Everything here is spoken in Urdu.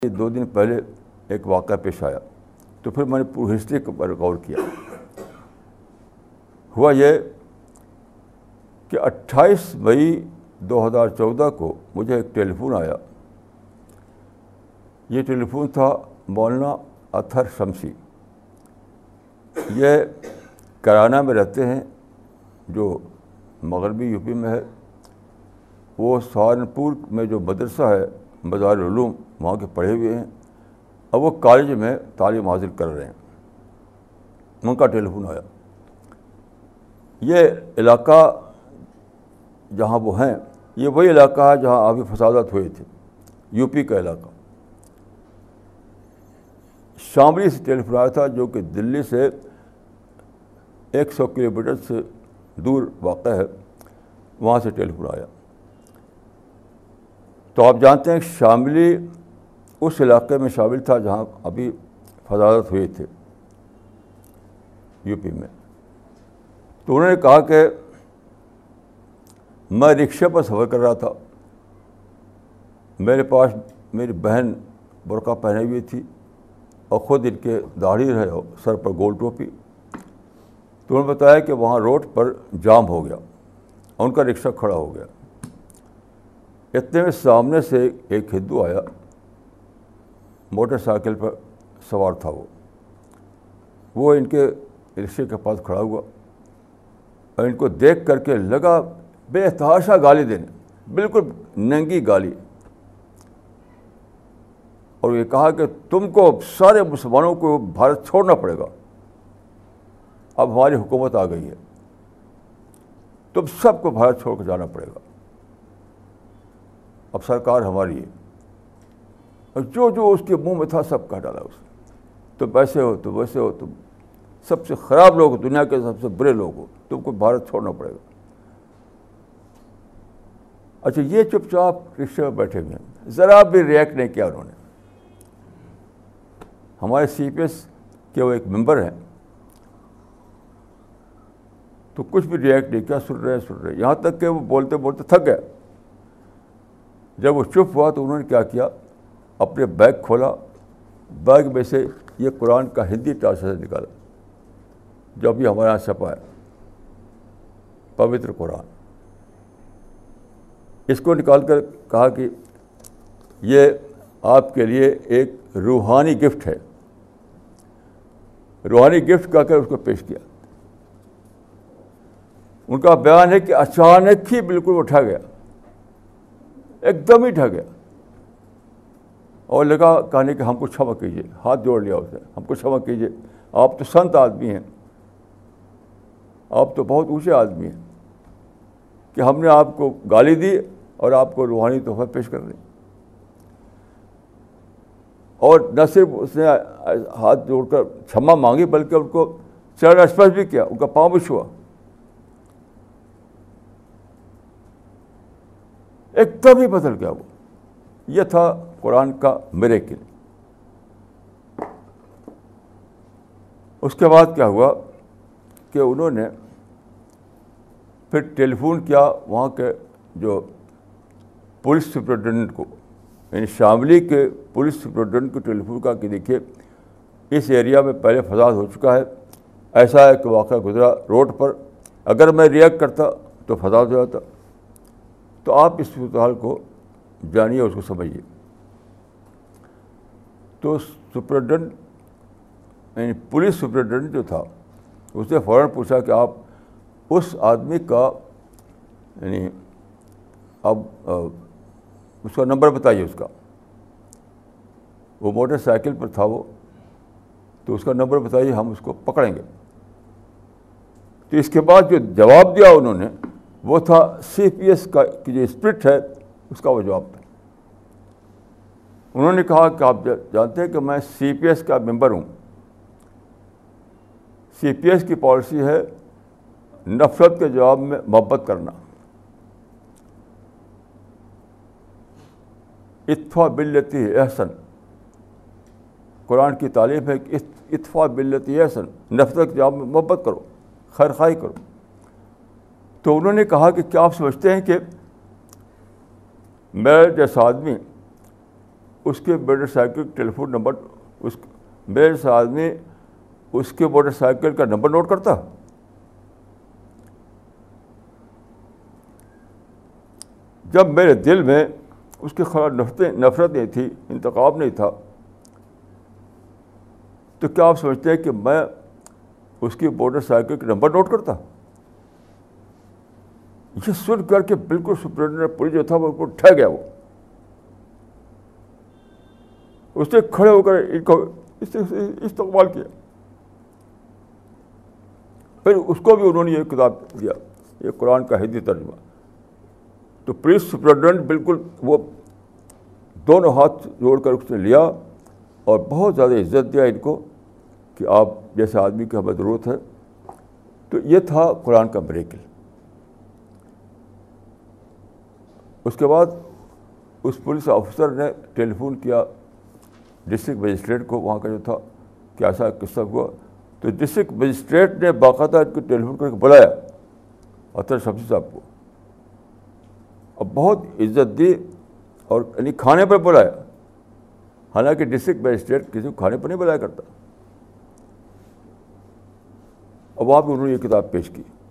2 دن پہلے ایک واقعہ پیش آیا تو پھر میں نے پوری ہسٹری پر غور کیا. ہوا یہ کہ 28 مئی 2014 کو مجھے ایک ٹیلی فون آیا. یہ ٹیلی فون تھا مولانا اطہر شمسی. یہ کرانہ میں رہتے ہیں جو مغربی یو پی میں ہے. وہ سہارنپور میں جو مدرسہ ہے مدار العلوم وہاں کے پڑھے ہوئے ہیں. اب وہ کالج میں تعلیم حاصل کر رہے ہیں. ان کا ٹیلی فون آیا. یہ علاقہ جہاں وہ ہیں یہ وہی علاقہ ہے جہاں ابھی فسادات ہوئے تھے, یو پی کا علاقہ. شاملی سے ٹیلی فون آیا تھا جو کہ دلی سے 100 کلومیٹر سے دور واقع ہے. وہاں سے ٹیلی فون آیا. تو آپ جانتے ہیں کہ شاملی اس علاقے میں شامل تھا جہاں ابھی فسادات ہوئے تھے یو پی میں. تو انہوں نے کہا کہ میں رکشے پر سفر کر رہا تھا. میرے پاس میری بہن برقع پہنے ہوئی تھی اور خود ان کے داڑھی رہے ہو, سر پر گول ٹوپی. تو انہوں نے بتایا کہ وہاں روڈ پر جام ہو گیا اور ان کا رکشہ کھڑا ہو گیا. اتنے میں سامنے سے ایک ہندو آیا, موٹر سائیکل پر سوار تھا. وہ ان کے رکشے کے پاس کھڑا ہوا اور ان کو دیکھ کر کے لگا بے تحاشا گالی دینے, بالکل ننگی گالی. اور یہ کہا کہ تم کو سارے مسلمانوں کو بھارت چھوڑنا پڑے گا, اب ہماری حکومت آ گئی ہے, تم سب کو بھارت چھوڑ کر جانا پڑے گا, اب سرکار ہماری ہے. اور جو اس کے منہ میں تھا سب کہہ ڈالا اس نے. تم ایسے ہو, تم ویسے ہو, تم سب سے خراب لوگ, دنیا کے سب سے برے لوگ ہو, تم کو بھارت چھوڑنا پڑے گا. اچھا, یہ چپ چاپ رکشے میں بیٹھے ہوئے ہیں, ذرا بھی ریئیکٹ نہیں کیا انہوں نے. ہمارے سی پی ایس کے وہ ایک ممبر ہیں, تو کچھ بھی ریئیکٹ نہیں کیا, سن رہے. یہاں تک کہ وہ بولتے بولتے تھک گئے. جب وہ چپ ہوا تو انہوں نے کیا کیا, اپنے بیگ کھولا, بیگ میں سے یہ قرآن کا ہندی ٹرانسلیشن نکالا جو ابھی ہمارے یہاں چھپا ہے, پوتر قرآن. اس کو نکال کر کہا کہ یہ آپ کے لیے ایک روحانی گفٹ ہے. روحانی گفٹ کہہ کر اس کو پیش کیا. ان کا بیان ہے کہ اچانک ہی بالکل اٹھا گیا, ایک دم ہی ڈھک گیا اور لگا کہنے کہ ہم کو क्षमा کیجیے. ہاتھ جوڑ لیا اسے, ہم کو क्षमा کیجیے, آپ تو سنت آدمی ہیں, آپ تو بہت اونچے آدمی ہیں کہ ہم نے آپ کو گالی دی اور آپ کو روحانی تحفہ پیش کر دیں. اور نہ صرف اس نے ہاتھ جوڑ کر क्षमा مانگی بلکہ ان کو چرن اسپرش بھی کیا, ان کا پاؤں بھی چھوا. ایک دم ہی بدل گیا وہ. یہ تھا قرآن کا میریکل. اس کے بعد کیا ہوا کہ انہوں نے پھر ٹیلی فون کیا وہاں کے جو پولیس سپرنٹینڈنٹ کو, یعنی شاملی کے پولیس سپرنٹینڈنٹ کو ٹیلی فون کا کہ دیکھیے اس ایریا میں پہلے فساد ہو چکا ہے, ایسا ایک واقعہ گزرا روڈ پر, اگر میں ریئیکٹ کرتا تو فساد ہو جاتا, تو آپ اس صورتحال کو جانیے, اس کو سمجھیے. تو سپرنٹینڈنٹ یعنی پولیس سپرنٹینڈنٹ جو تھا اس نے فوراً پوچھا کہ آپ اس آدمی کا یعنی اب اس کا نمبر بتائیے اس کا. وہ موٹر سائیکل پر تھا وہ, تو اس کا نمبر بتائیے, ہم اس کو پکڑیں گے. تو اس کے بعد جو جواب دیا انہوں نے وہ تھا سی پی ایس کا کی جو اسپرٹ ہے اس کا وہ جواب تھا. انہوں نے کہا کہ آپ جانتے ہیں کہ میں سی پی ایس کا ممبر ہوں. سی پی ایس کی پالیسی ہے نفرت کے جواب میں محبت کرنا. ادفع باللتی احسن, قرآن کی تعلیم ہے کہ ادفع باللتی احسن, نفرت کے جواب میں محبت کرو, خیر خواہی کرو. تو انہوں نے کہا کہ کیا آپ سمجھتے ہیں کہ میں جیسا آدمی اس کے موٹر سائیکل ٹیلیفون نمبر میرے سے آدمی اس کے موٹر سائیکل کا نمبر نوٹ کرتا. جب میرے دل میں اس کے خلاف نفرت نہیں تھی, انتقام نہیں تھا, تو کیا آپ سمجھتے ہیں کہ میں اس کی موٹر سائیکل کا نمبر نوٹ کرتا؟ یہ سن کر کے بالکل سپرنٹینڈنٹ پولیس جو تھا وہ ٹھہ گیا. وہ اس نے کھڑے ہو کر ان کو استقبال کیا. پھر اس کو بھی انہوں نے یہ کتاب دیا, یہ قرآن کا ہندی ترجمہ. تو پولیس سپرنٹینڈنٹ بالکل وہ دونوں ہاتھ جوڑ کر اس نے لیا اور بہت زیادہ عزت دیا ان کو کہ آپ جیسے آدمی کی ہمیں ضرورت ہے. تو یہ تھا قرآن کا میریکل. اس کے بعد اس پولیس آفیسر نے ٹیلی فون کیا ڈسٹرکٹ مجسٹریٹ کو, وہاں کا جو تھا کہ ایسا قصہ ہوا. تو ڈسٹرکٹ مجسٹریٹ نے باقاعدہ ان کو ٹیلی فون کر کے بلایا اطہر شمسی صاحب کو, اور بہت عزت دی, اور یعنی کھانے پر بلایا. حالانکہ ڈسٹرکٹ مجسٹریٹ کسی کو کھانے پر نہیں بلایا کرتا. اور وہاں پہ انہوں نے یہ کتاب پیش کی.